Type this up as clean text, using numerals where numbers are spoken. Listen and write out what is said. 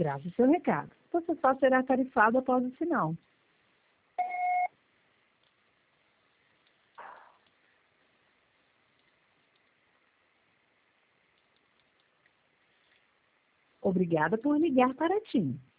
Grave seu recado. Você só será tarifado após o sinal. Obrigada por ligar para a TIM.